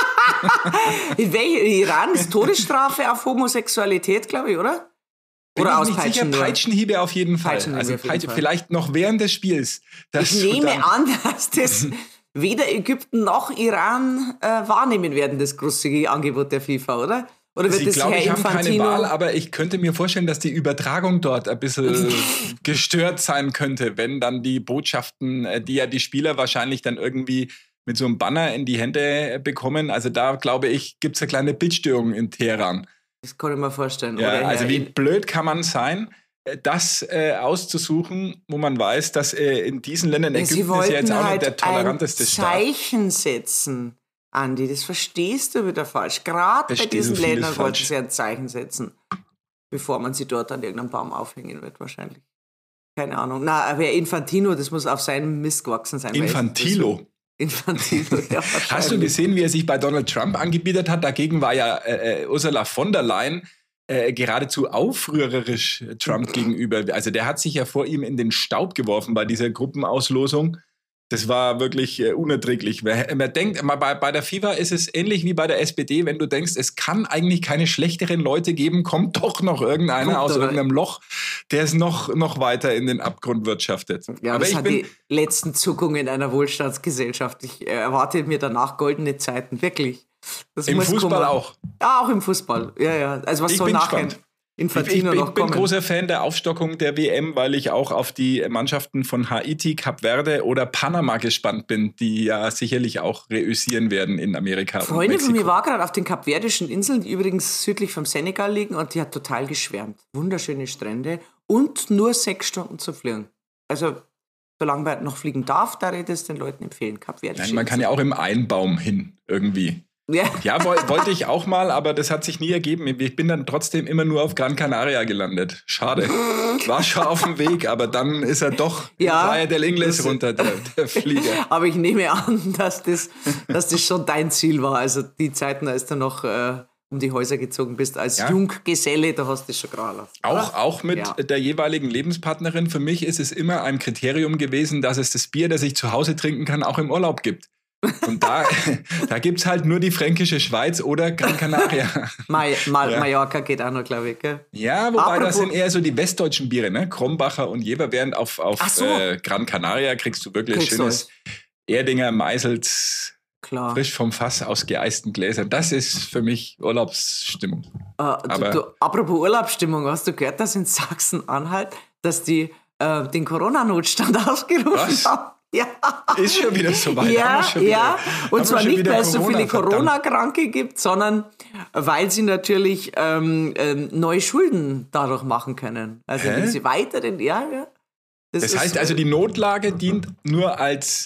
In welchem Iran ist Todesstrafe auf Homosexualität, glaube ich, oder? Bin Oder ich nicht sicher, auspeitschen nur? Peitschenhiebe auf jeden Fall. Peitschenhiebe Also auf jeden Peitsch- Fall. vielleicht noch während des Spiels. dass Ich du nehme dann- an, dass das weder Ägypten noch Iran äh, wahrnehmen werden, das großzügige Angebot der FIFA, oder? Oder wird Sie, das glaube Herr ich, haben keine Infantino... Wahl, aber ich könnte mir vorstellen, dass die Übertragung dort ein bisschen gestört sein könnte, wenn dann die Botschaften, äh, die ja die Spieler wahrscheinlich dann irgendwie mit so einem Banner in die Hände bekommen. Also da, glaube ich, gibt es eine kleine Bildstörung in Teheran. Das kann ich mir vorstellen. Ja, Oder also Herr wie In- blöd kann man sein, äh, das äh, auszusuchen, wo man weiß, dass äh, in diesen Ländern, Sie Ägypten ist ja wollten jetzt auch halt nicht der toleranteste ein Staat. Zeichen setzen, Andi. Das verstehst du wieder falsch. Gerade bei Versteh diesen so vieles Ländern wollten falsch. sie ein Zeichen setzen, bevor man sie dort an irgendeinem Baum aufhängen wird, wahrscheinlich. Keine Ahnung. Na, aber Infantino, das muss auf seinem Mist gewachsen sein. weil Infantilo. Infantino, ja. Hast du wahrscheinlich. gesehen, wie er sich bei Donald Trump angebietet hat? Dagegen war ja äh, äh, Ursula von der Leyen äh, geradezu aufrührerisch Trump gegenüber. Also der hat sich ja vor ihm in den Staub geworfen bei dieser Gruppenauslosung. Das war wirklich äh, unerträglich. Man, man denkt, mal bei, bei der FIFA ist es ähnlich wie bei der S P D, wenn du denkst, es kann eigentlich keine schlechteren Leute geben, kommt doch noch irgendeiner Kommt aus doch irgendeinem Loch, der es noch, noch weiter in den Abgrund wirtschaftet. Ja, Aber das ich hat bin, die letzten Zuckungen einer Wohlstandsgesellschaft. Ich äh, erwarte mir danach goldene Zeiten, wirklich. Das im muss Fußball kommen. auch. Ja, auch im Fußball. Ja, ja. Also was Ich soll bin nachher gespannt. Ich, ich, Infantino ich noch bin kommen? großer Fan der Aufstockung der W M, weil ich auch auf die Mannschaften von Haiti, Kap Verde oder Panama gespannt bin, die ja sicherlich auch reüssieren werden in Amerika und Freundin von Mexiko. mir war gerade auf den kapverdischen Inseln, die übrigens südlich vom Senegal liegen, und die hat total geschwärmt. Wunderschöne Strände und nur sechs Stunden zu fliegen. Also, solange man noch fliegen darf, da würde ich es den Leuten empfehlen. Kapverdische Nein, man kann ja auch im Einbaum hin irgendwie. Ja. Ja, woll, wollte ich auch mal, aber das hat sich nie ergeben. Ich bin dann trotzdem immer nur auf Gran Canaria gelandet. Schade. War schon auf dem Weg, aber dann ist er doch Ja, Playa del Ingles das- runter, der, der Flieger. Aber ich nehme an, dass das, dass das schon dein Ziel war. Also die Zeiten, als du noch äh, um die Häuser gezogen bist, als Ja. Junggeselle, da hast du das schon gerade lassen. Auch, auch mit Ja. der jeweiligen Lebenspartnerin. Für mich ist es immer ein Kriterium gewesen, dass es das Bier, das ich zu Hause trinken kann, auch im Urlaub gibt. Und da, da gibt es halt nur die fränkische Schweiz oder Gran Canaria. Mai, Mal, Ja. Mallorca geht auch noch, glaube ich. Gell? Ja, wobei das Apropos- sind eher so die westdeutschen Biere, ne? Krombacher und Jever, während auf, auf Ach so. äh, Gran Canaria kriegst du wirklich Kriegst du schönes Erdinger Meißels, Klar. frisch vom Fass aus geeisten Gläsern. Das ist für mich Urlaubsstimmung. Äh, Aber- du, du, apropos Urlaubsstimmung, hast du gehört, dass in Sachsen-Anhalt, dass die äh, den Corona-Notstand ausgerufen Was? haben? Ja. Ist schon wieder so weit. Haben Ja, wir schon wieder- ja. haben Und wir zwar schon nicht, wieder weil es so viele verdammt. Corona-Kranke gibt, sondern weil sie natürlich ähm, ähm, neue Schulden dadurch machen können. Also Hä? wenn sie weiterhin, ja, ja. Das ist, heißt also, die Notlage dient nur als,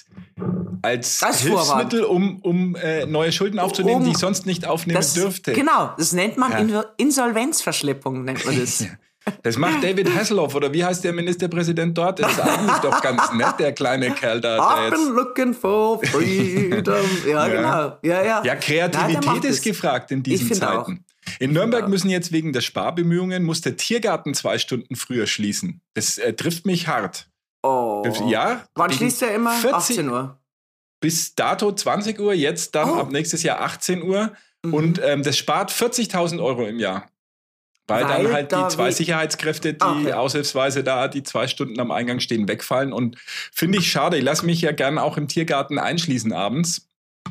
als Als Hilfsmittel, um, um äh, neue Schulden aufzunehmen, Um- die ich sonst nicht aufnehmen das, dürfte. Genau, das nennt man Ja. In- Insolvenzverschleppung, nennt man das. Das macht David Hasselhoff, oder wie heißt der Ministerpräsident dort? Das ist eigentlich doch ganz nett, der kleine Kerl da. Der I've been jetzt, looking for freedom. Ja, Ja. genau. Ja, ja. ja, Nein, der Kreativität macht ist es. gefragt in Ich diesen finde Zeiten. In Nürnberg auch. müssen jetzt wegen der Sparbemühungen, muss der Tiergarten zwei Stunden früher schließen. Das äh, trifft mich hart. Oh. Ja, Wann wegen schließt er immer? vierzig achtzehn Uhr. Bis dato zwanzig Uhr, jetzt dann Oh. ab nächstes Jahr achtzehn Uhr. Mhm. Und ähm, das spart vierzigtausend Euro im Jahr. Weil, Weil dann halt da die zwei wie- Sicherheitskräfte, die Okay. aushilfsweise da die zwei Stunden am Eingang stehen, wegfallen. Und finde ich schade. Ich lasse mich ja gern auch im Tiergarten einschließen abends,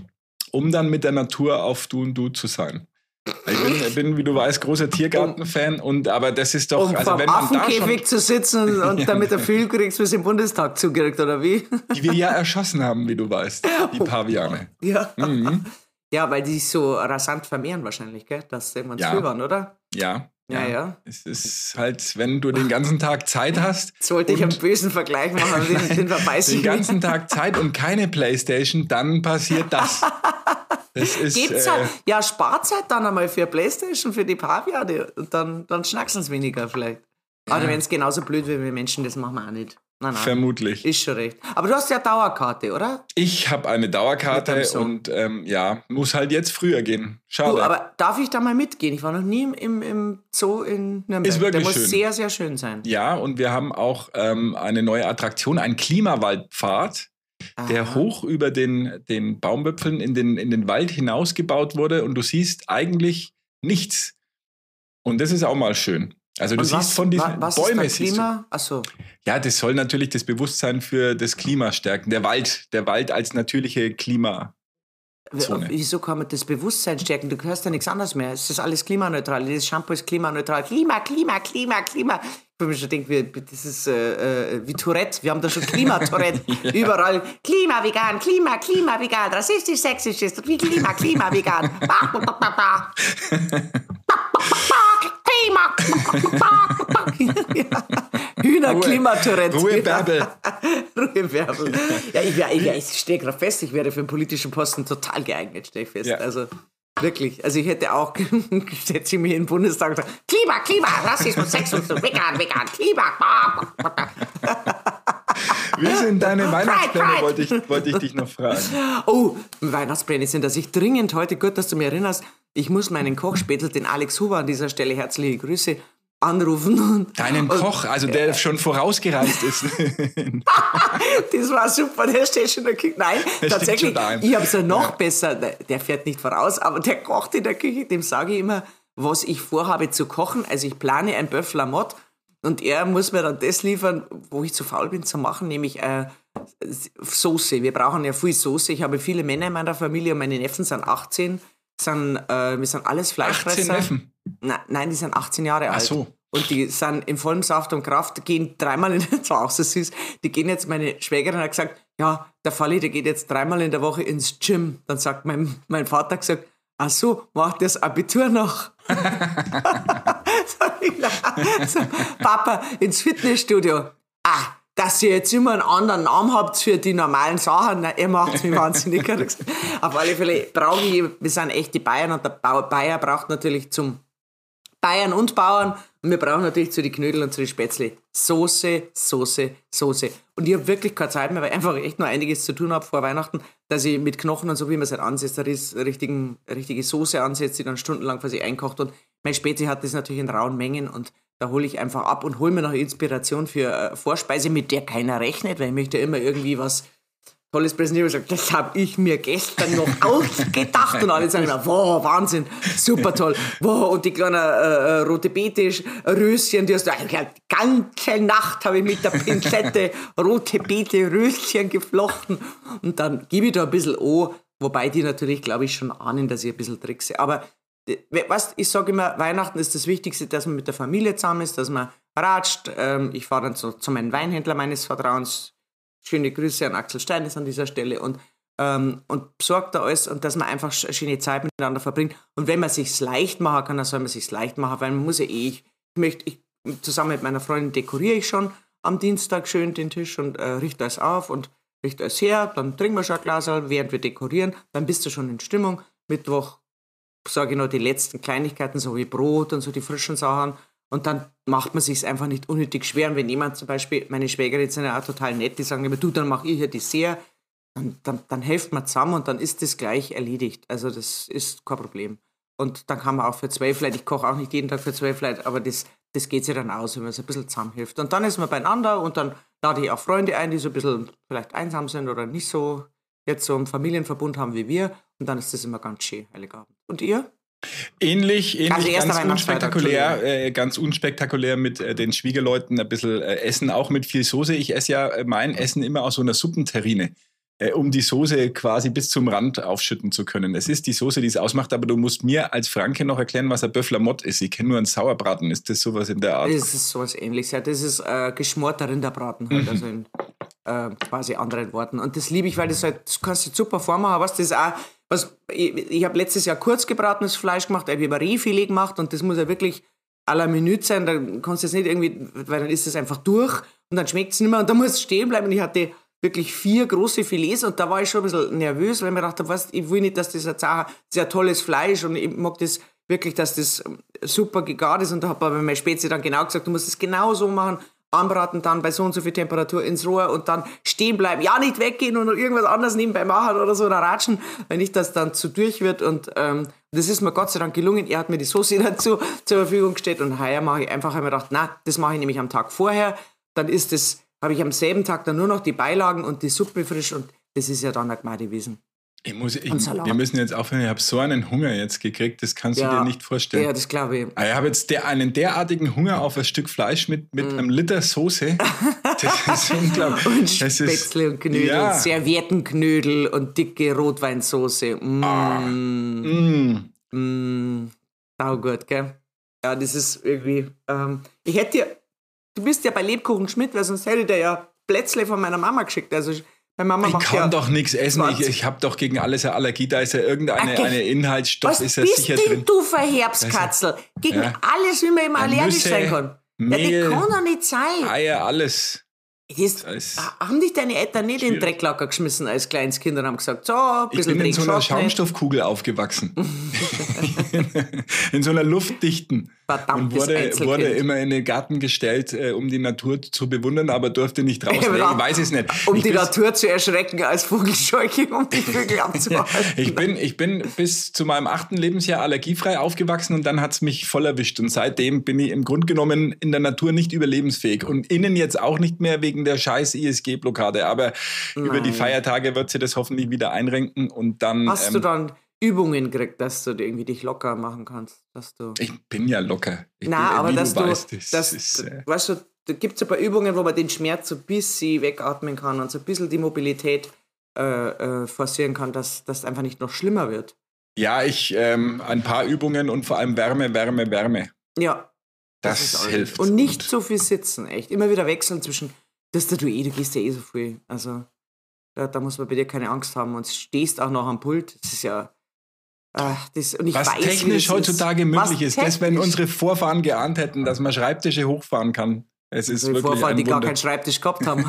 um dann mit der Natur auf Du und Du zu sein. Ich bin, bin wie du weißt, großer Tiergarten-Fan. Und aber das ist doch, Um also vom wenn man da Affenkäfig schon, zu sitzen und damit ein Gefühl kriegst, wie es im Bundestag zukriegt, oder wie? die wir ja erschossen haben, wie du weißt, die Paviane. Ja. Mhm. Ja, weil die sich so rasant vermehren wahrscheinlich, gell? Dass sie irgendwann Ja. zu viel waren, oder? Ja. Ja, ja. Es ist halt, wenn du den ganzen Tag Zeit hast, Jetzt wollte ich und einen bösen Vergleich machen, den, den verbeiß den ich ganzen nicht. Tag Zeit und keine Playstation, dann passiert das. Das ist, Gibt's äh, halt, ja, Sparzeit dann einmal für Playstation, für die Paviane und dann, dann schnacksen sie weniger vielleicht. Aber wenn es genauso blöd wie wir Menschen, das machen wir auch nicht. Nein, nein. vermutlich. Ist schon recht. Aber du hast ja Dauerkarte, oder? Ich habe eine Mit deinem Dauerkarte Sohn. und ähm, ja, muss halt jetzt früher gehen. Du, Schade. aber darf ich da mal mitgehen? Ich war noch nie im, im, im Zoo in Nürnberg. Ist wirklich Der muss schön. sehr, sehr schön sein. Ja, und wir haben auch ähm, eine neue Attraktion, einen Klimawaldpfad, der Aha. hoch über den, den Baumwipfeln in den, in den Wald hinausgebaut wurde und du siehst eigentlich nichts. Und das ist auch mal schön. Also du Und siehst was, von diesen wa- was Bäumen, ist da siehst du, Klima? Achso. ja, das soll natürlich das Bewusstsein für das Klima stärken. Der Wald, der Wald als natürliche Klima. Zone. Wieso kann man das Bewusstsein stärken? Du hörst ja nichts anderes mehr. Es ist alles klimaneutral. Das Shampoo ist klimaneutral. Klima, Klima, Klima, Klima. Ich habe mir schon gedacht, wie- das ist äh, äh, wie Tourette. Wir haben da schon Klima-Tourette. Überall. Klima, vegan, Klima, Klima, vegan. Rassistisch, sexistisch. Wie Klima, Klima, vegan. Ba, ba, ba, ba, ba. Ba, ba, ba, Klima. Ja. Hühner-Klima-Tourette. Ruhe, Bärbel. Ruhe, Bärbel. Ja, ich, wär- ich, wär- ich stehe gerade fest, ich wäre für einen politischen Posten total geeignet, stehe ich fest. Ja. Also wirklich. Also ich hätte auch, setze ich mich in den Bundestag und sage, Klima, Klima, Rassismus, Sexismus, vegan, vegan, Klima. Wie sind deine Weihnachtspläne, Pride. wollte ich, wollte ich dich noch fragen. Oh, Weihnachtspläne sind, dass ich dringend heute, gut, dass du mich erinnerst, ich muss meinen Kochspätel, den Alex Huber, an dieser Stelle herzliche Grüße, anrufen. Und, Deinen und, Koch, also der schon vorausgereist ist. Das war super, der steht schon in der Küche. Nein, steht tatsächlich, schon daheim. ich habe es ja noch Ja. besser. Der fährt nicht voraus, aber der kocht in der Küche. Dem sage ich immer, was ich vorhabe zu kochen. Also ich plane ein Bœuf la Motte und er muss mir dann das liefern, wo ich zu faul bin zu machen, nämlich äh, Soße. Wir brauchen ja viel Soße. Ich habe viele Männer in meiner Familie und meine Neffen sind achtzehn. Sind, äh, wir sind alles Fleischfresser. achtzehn Neffen? Na, nein, die sind achtzehn Jahre alt. so. Und die sind in vollem Saft und Kraft, gehen dreimal in der Woche, das war auch so süß, die gehen jetzt, meine Schwägerin hat gesagt, ja, der Falli, der geht jetzt dreimal in der Woche ins Gym. Dann sagt mein, mein Vater gesagt, ach so, macht das Abitur noch? Sag ich, na. So, Papa, ins Fitnessstudio. Ah, dass ihr jetzt immer einen anderen Namen habt für die normalen Sachen, na, ihr macht mich wahnsinnig. Auf alle Fälle brauche ich, wir sind echte Bayern und der Bayer braucht natürlich zum Bayern und Bauern und wir brauchen natürlich zu den Knödel und zu den Spätzle Soße, Soße, Soße. Und ich habe wirklich keine Zeit mehr, weil ich einfach echt noch einiges zu tun habe vor Weihnachten, dass ich mit Knochen und so, wie man es halt ansetzt, eine richtigen, richtige Soße ansetzt, die dann stundenlang für sich einkocht. Und mein Spätzle hat das natürlich in rauen Mengen und da hole ich einfach ab und hole mir noch Inspiration für äh, Vorspeise, mit der keiner rechnet, weil ich möchte ja immer irgendwie was Tolles präsentieren. Ich sage, das habe ich mir gestern noch ausgedacht. Und alle sagen, wow, Wahnsinn, super toll. Wow, und die kleinen äh, rote Beete, Röschen, die hast du die ganze Nacht habe ich mit der Pinzette rote Beete, Röschen geflochten. Und dann gebe ich da ein bisschen an, wobei die natürlich, glaube ich, schon ahnen, dass ich ein bisschen trickse. Aber weißt, ich sage immer, Weihnachten ist das Wichtigste, dass man mit der Familie zusammen ist, dass man ratscht. Ähm, ich fahre dann zu, zu meinem Weinhändler meines Vertrauens. Schöne Grüße an Axel Steines an dieser Stelle und, ähm, und besorgt da alles und dass man einfach eine schöne Zeit miteinander verbringt. Und wenn man es sich leicht machen kann, dann soll man es sich leicht machen, weil man muss ja eh, ich möchte, ich, zusammen mit meiner Freundin dekoriere ich schon am Dienstag schön den Tisch und äh, richte alles auf und richte alles her, dann trinken wir schon ein Glas, während wir dekorieren, dann bist du schon in Stimmung. Mittwoch sage ich noch die letzten Kleinigkeiten, so wie Brot und so die frischen Sachen. Und dann macht man sich einfach nicht unnötig schwer. Und wenn jemand zum Beispiel, meine Schwägerin sind ja auch total nett, die sagen immer, du, dann mache ich hier Dessert, dann, dann, dann helft man zusammen und dann ist das gleich erledigt. Also das ist kein Problem. Und dann kann man auch für zwölf Leute, ich koche auch nicht jeden Tag für zwölf Leute, aber das, das geht sich dann aus, wenn man so ein bisschen zusammenhilft. Und dann ist man beieinander und dann lade ich auch Freunde ein, die so ein bisschen vielleicht einsam sind oder nicht so jetzt so einen Familienverbund haben wie wir. Und dann ist das immer ganz schön, Heiligabend. Und ihr? Ähnlich, ähnlich also ganz unspektakulär, äh, ganz unspektakulär mit äh, den Schwiegerleuten ein bisschen äh, essen, auch mit viel Soße. Ich esse ja äh, mein Essen immer aus so einer Suppenterrine, äh, um die Soße quasi bis zum Rand aufschütten zu können. Es ist die Soße, die es ausmacht, aber du musst mir als Franke noch erklären, was ein Bœuf la Motte ist. Ich kenne nur einen Sauerbraten. Ist das sowas in der Art? Das ist sowas Ähnliches. Ja. Das ist äh, geschmorter Rinderbraten, halt, mhm. also in äh, quasi anderen Worten. Und das liebe ich, weil das halt, das kannst du super vormachen. Was das ist auch Was, ich ich habe letztes Jahr kurz gebratenes Fleisch gemacht, ich habe Rehfilet gemacht und das muss ja wirklich à la Minute sein, da kannst du jetzt nicht irgendwie, weil dann ist es einfach durch und dann schmeckt es nicht mehr und da muss es stehen bleiben und ich hatte wirklich vier große Filets und da war ich schon ein bisschen nervös, weil ich mir dachte, was, ich will nicht, dass das ein sehr, sehr tolles Fleisch und ich mag das wirklich, dass das super gegart ist und da habe aber meine Spezi dann genau gesagt, du musst es genau so machen, anbraten, dann bei so und so viel Temperatur ins Rohr und dann stehen bleiben. Ja, nicht weggehen und irgendwas anderes nebenbei machen oder so oder ratschen, wenn nicht, dass dann zu durch wird. Und ähm, das ist mir Gott sei Dank gelungen. Er hat mir die Soße dazu zur Verfügung gestellt und heuer mache ich einfach, habe ich mir gedacht, na, das mache ich nämlich am Tag vorher. Dann ist das, habe ich am selben Tag dann nur noch die Beilagen und die Suppe frisch und das ist ja dann eine Gmade gewesen. Ich muss, ich, wir müssen jetzt aufhören, ich habe so einen Hunger jetzt gekriegt, das kannst ja, du dir nicht vorstellen. Ja, das glaube ich. Ich habe jetzt der, einen derartigen Hunger auf ein Stück Fleisch mit, mit mm. einem Liter Soße. Das ist unglaublich. Und Spätzle und Knödel, ja. Serviettenknödel und dicke Rotweinsoße. Mm. Ah. Mm. Mm. Sau gut, gell? Ja, das ist irgendwie... Ähm, ich hätte dir... Du bist ja bei Lebkuchen Schmidt, weil sonst hätte ich dir ja Plätzle von meiner Mama geschickt. Also... Mama ich kann ja doch nichts essen, ich, ich habe doch gegen alles eine Allergie, da ist ja irgendeine okay. eine Inhaltsstoff, was ist ja bist sicher denn drin. Du Verherbskatzel, gegen ja. alles, wie man immer allergisch Nüsse, sein kann. Mehl, ja, das kann doch nicht sein. Eier, alles. Das, das haben dich deine Eltern nicht schwierig. In den Drecklacker geschmissen als kleines Kind und haben gesagt, so, ein bisschen Ich bin in so einer Schaumstoffkugel nicht. aufgewachsen. In so einer luftdichten. Verdammt, und wurde, wurde immer in den Garten gestellt, äh, um die Natur zu bewundern, aber durfte nicht raus. Ich weiß es nicht. Um ich die Natur zu erschrecken als Vogelscheuche, um die Vögel abzuhalten. ich, bin, ich bin bis zu meinem achten Lebensjahr allergiefrei aufgewachsen und dann hat es mich voll erwischt. Und seitdem bin ich im Grunde genommen in der Natur nicht überlebensfähig. Und innen jetzt auch nicht mehr wegen der scheiß I S G-Blockade. Aber Nein. über die Feiertage wird sie das hoffentlich wieder einrenken. Und dann... Hast ähm, du dann Übungen gekriegt, dass du irgendwie dich locker machen kannst? Dass du ich bin ja locker. Ich Nein, bin, aber dass du, du, weißt, das dass, ist, äh weißt du, da gibt es ein paar Übungen, wo man den Schmerz so ein bisschen wegatmen kann und so ein bisschen die Mobilität äh, äh, forcieren kann, dass das einfach nicht noch schlimmer wird. Ja, ich, ähm, ein paar Übungen und vor allem Wärme, Wärme, Wärme. Ja. Das, das hilft. Und nicht und so viel sitzen, echt. Immer wieder wechseln zwischen, das da du eh, du gehst ja eh so viel. Also, da, da muss man bei dir keine Angst haben und stehst auch noch am Pult. Das ist ja... Ach, das, und ich was weiß, technisch heutzutage ist. möglich was ist, das, wenn unsere Vorfahren geahnt hätten, dass man Schreibtische hochfahren kann. Es ist Also wirklich Vorfall, ein die gar Wunder. keinen Schreibtisch gehabt haben.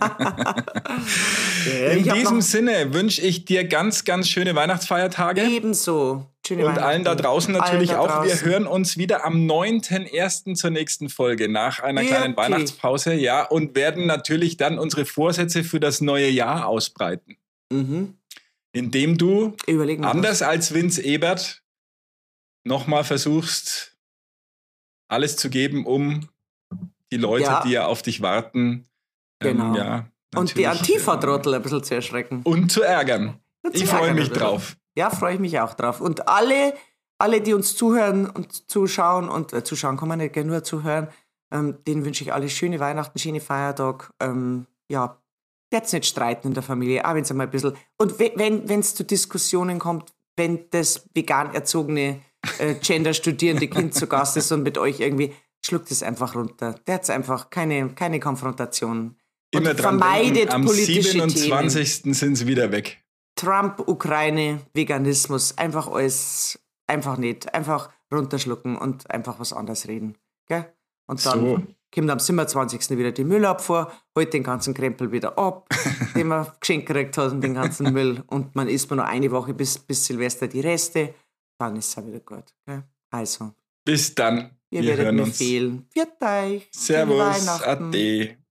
In Ich hab diesem noch- Sinne wünsche ich dir ganz, ganz schöne Weihnachtsfeiertage. Ebenso. Schöne Und allen da Weihnachten. draußen natürlich Allen da auch. Wir draußen. hören uns wieder am neunten ersten zur nächsten Folge nach einer kleinen Wirklich? Weihnachtspause. Ja, und werden natürlich dann unsere Vorsätze für das neue Jahr ausbreiten. Mhm. Indem du, Überlegen wir anders als Vince Ebert, nochmal versuchst, alles zu geben, um die Leute, Ja. die ja auf dich warten, Genau. ähm, ja, Und die natürlich, Antifa-Trottel ein bisschen zu erschrecken. äh, und zu ärgern. Und zu Ich freue ärgern mich ein bisschen. drauf. Ja, freue ich mich auch drauf. Und alle, alle, die uns zuhören und zuschauen, und äh, zuschauen kann man nicht, gell, nur zuhören, ähm, denen wünsche ich alle schöne Weihnachten, schöne Feiertag. Ähm, ja, jetzt nicht streiten in der Familie, auch wenn es einmal ein bisschen... Und we- wenn es zu Diskussionen kommt, wenn das vegan erzogene äh, Gender-studierende Kind zu Gast ist und mit euch irgendwie, schluckt es einfach runter. Der hat einfach keine, keine Konfrontation. Und Immer dran vermeidet denken, am politische Themen. siebenundzwanzigsten sind sie wieder weg. Trump, Ukraine, Veganismus, einfach alles, einfach nicht, einfach runterschlucken und einfach was anderes reden. Gell? Und dann So. kommt am siebenundzwanzigsten wieder die Müllabfuhr, holt den ganzen Krempel wieder ab, den man geschenkt gekriegt hat und den ganzen Müll. Und man isst mir noch eine Woche bis, bis Silvester die Reste, dann ist es auch wieder gut. Gell? Also, Bis dann. ihr Wir werdet hören mir uns. fehlen. Viert euch. Schöne Servus. Weihnachten. Ade.